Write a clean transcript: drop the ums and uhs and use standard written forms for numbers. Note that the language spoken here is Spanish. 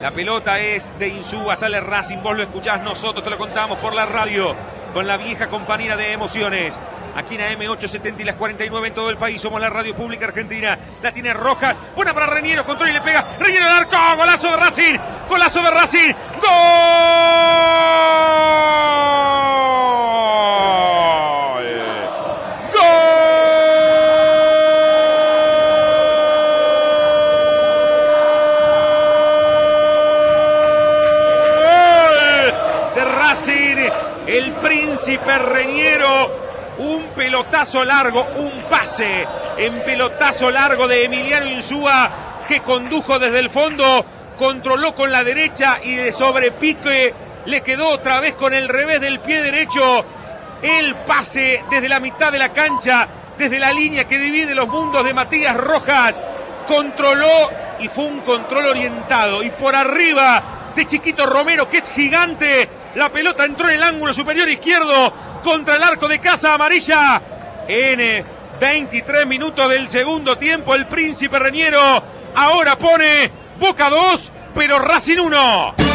La pelota es de Insúa, sale Racing, vos lo escuchás, nosotros te lo contamos por la radio, con la vieja compañía de emociones. Aquí en AM870 y las 49 en todo el país, somos la radio pública argentina. La tiene Rojas, buena para Reñero, control y le pega. Reñero al arco, golazo de Racing, golazo de Racing, el Príncipe Reñero, un pelotazo largo, un pase en pelotazo largo de Emiliano Insúa, que condujo desde el fondo, controló con la derecha y de sobrepique le quedó otra vez con el revés del pie derecho el pase desde la mitad de la cancha, desde la línea que divide los mundos de Matías Rojas, controló y fue un control orientado, y por arriba de Chiquito Romero, que es gigante, la pelota entró en el ángulo superior izquierdo contra el arco de Casa Amarilla. En 23 minutos del segundo tiempo, el Príncipe Reñero ahora pone Boca 2, pero Racing 1.